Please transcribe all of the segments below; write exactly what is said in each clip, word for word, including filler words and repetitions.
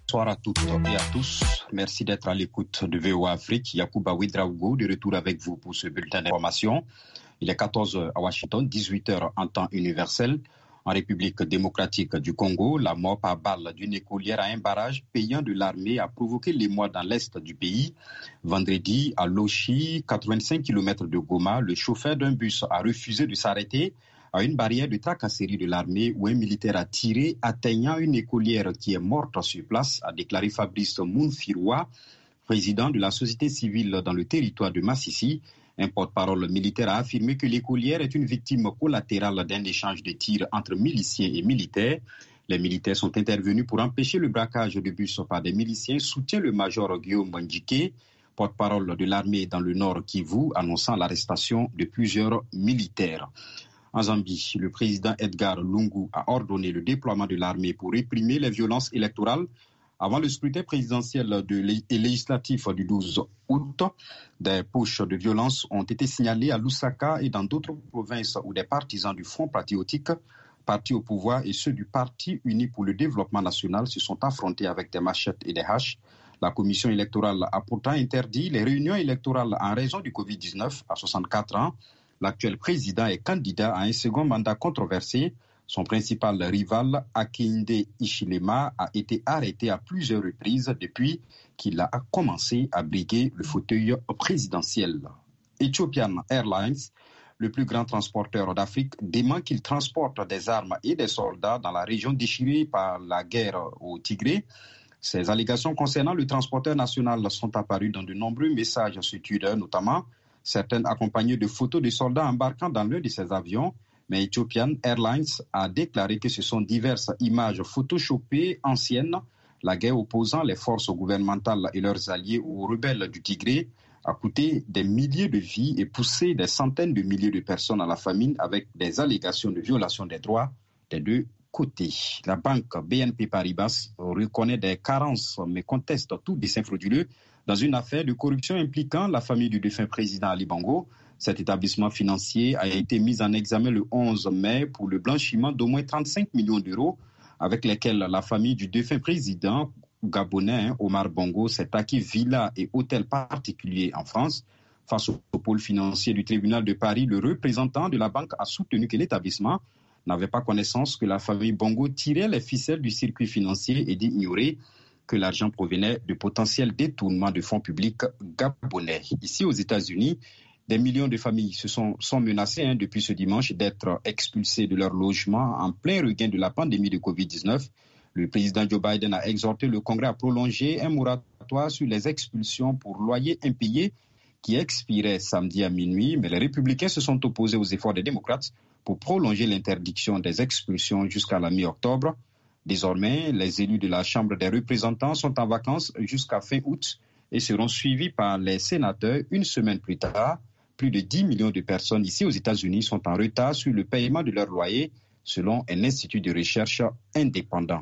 Bonsoir à toutes et à tous. Merci d'être à l'écoute de V O A Afrique. Yacouba Ouedraogo, de retour avec vous pour ce bulletin d'information. Il est quatorze heures à Washington, dix-huit heures en temps universel. En République démocratique du Congo, la mort par balle d'une écolière à un barrage payant de l'armée a provoqué l'émoi dans l'est du pays. Vendredi, à Lochi, quatre-vingt-cinq kilomètres de Goma, le chauffeur d'un bus a refusé de s'arrêter à une barrière de tracasserie de l'armée où un militaire a tiré, atteignant une écolière qui est morte sur place, a déclaré Fabrice Mounfiroua, président de la société civile dans le territoire de Massissi. Un porte-parole militaire a affirmé que l'écolière est une victime collatérale d'un échange de tirs entre miliciens et militaires. Les militaires sont intervenus pour empêcher le braquage de bus par des miliciens, soutient le major Guillaume Bandjiké, porte-parole de l'armée dans le nord Kivu, annonçant l'arrestation de plusieurs militaires. En Zambie, le président Edgar Lungu a ordonné le déploiement de l'armée pour réprimer les violences électorales. Avant le scrutin présidentiel et législatif du douze août, des poches de violence ont été signalées à Lusaka et dans d'autres provinces où des partisans du Front patriotique, parti au pouvoir, et ceux du Parti uni pour le développement national se sont affrontés avec des machettes et des haches. La commission électorale a pourtant interdit les réunions électorales en raison du covid dix-neuf à soixante-quatre ans. L'actuel président est candidat à un second mandat controversé. Son principal rival, Hakainde Hichilema, a été arrêté à plusieurs reprises depuis qu'il a commencé à briguer le fauteuil présidentiel. Ethiopian Airlines, le plus grand transporteur d'Afrique, dément qu'il transporte des armes et des soldats dans la région déchirée par la guerre au Tigré. Ces allégations concernant le transporteur national sont apparues dans de nombreux messages sur Twitter, notamment certaines accompagnées de photos de soldats embarquant dans l'un de ces avions. Mais Ethiopian Airlines a déclaré que ce sont diverses images photoshopées anciennes. La guerre opposant les forces gouvernementales et leurs alliés aux rebelles du Tigré a coûté des milliers de vies et poussé des centaines de milliers de personnes à la famine avec des allégations de violation des droits des deux côtés. La banque B N P Paribas reconnaît des carences mais conteste tout dessein frauduleux dans une affaire de corruption impliquant la famille du défunt président Ali Bongo. Cet établissement financier a été mis en examen le onze mai pour le blanchiment d'au moins trente-cinq millions d'euros avec lesquels la famille du défunt président gabonais Omar Bongo s'est acquis villas et hôtels particuliers en France. Face au pôle financier du tribunal de Paris, le représentant de la banque a soutenu que l'établissement n'avait pas connaissance que la famille Bongo tirait les ficelles du circuit financier et d'ignorer que l'argent provenait de potentiels détournements de fonds publics gabonais. Ici aux États-Unis, des millions de familles se sont, sont menacées hein, depuis ce dimanche d'être expulsées de leur logement en plein regain de la pandémie de covid dix-neuf. Le président Joe Biden a exhorté le Congrès à prolonger un moratoire sur les expulsions pour loyers impayés qui expirait samedi à minuit, mais les républicains se sont opposés aux efforts des démocrates pour prolonger l'interdiction des expulsions jusqu'à la mi-octobre. Désormais, les élus de la Chambre des représentants sont en vacances jusqu'à fin août et seront suivis par les sénateurs une semaine plus tard. Plus de dix millions de personnes ici aux États-Unis sont en retard sur le paiement de leur loyer, selon un institut de recherche indépendant.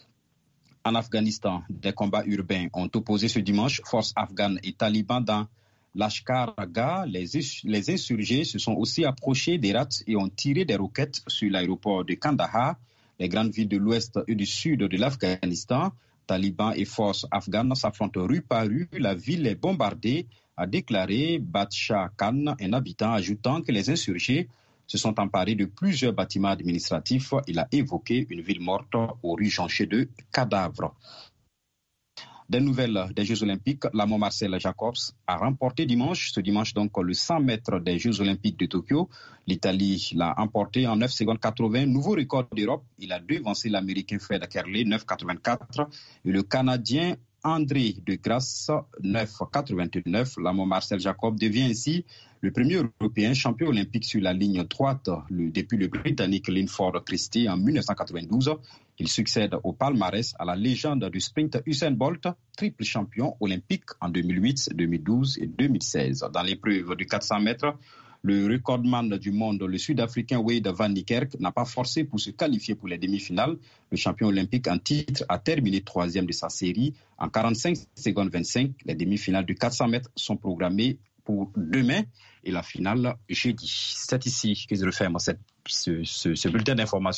En Afghanistan, des combats urbains ont opposé ce dimanche forces afghanes et talibans dans Lashkar-Gah. Les, les insurgés se sont aussi approchés des rats et ont tiré des roquettes sur l'aéroport de Kandahar. Les grandes villes de l'ouest et du sud de l'Afghanistan, talibans et forces afghanes s'affrontent rue par rue. La ville est bombardée, a déclaré Badsha Khan, un habitant, ajoutant que les insurgés se sont emparés de plusieurs bâtiments administratifs. Il a évoqué une ville morte aux rues jonchées de cadavres. Des nouvelles des Jeux Olympiques, l'Amont Marcel Jacobs a remporté dimanche, ce dimanche donc le cent mètres des Jeux Olympiques de Tokyo. L'Italie l'a emporté en neuf secondes quatre-vingts, nouveau record d'Europe. Il a devancé l'Américain Fred Kerley, neuf quatre-vingt-quatre, et le Canadien André de Grasse, neuf quatre-vingt-neuf. L'Amont Marcel Jacobs devient ainsi le premier Européen champion olympique sur la ligne droite le, depuis le Britannique Linford Christie en dix-neuf cent quatre-vingt-douze. Il succède au palmarès à la légende du sprint Usain Bolt, triple champion olympique en deux mille huit, deux mille douze et deux mille seize. Dans l'épreuve du quatre cents mètres, le recordman du monde, le Sud-Africain Wade van Niekerk, n'a pas forcé pour se qualifier pour les demi-finales. Le champion olympique en titre a terminé troisième de sa série en quarante-cinq secondes vingt-cinq. Les demi-finales du quatre cents mètres sont programmées pour demain et la finale jeudi. C'est ici que je referme cette, ce, ce, ce bulletin d'information.